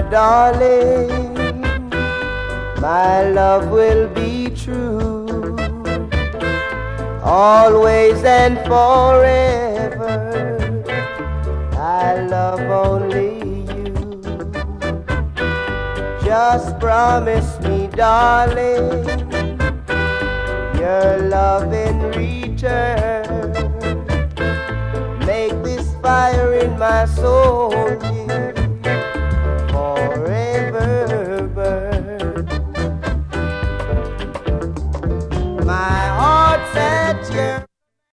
darling, my love will be true, always and forever. I love only you. Just promise me, darling, your love in return. Make this fire in my soul, dear,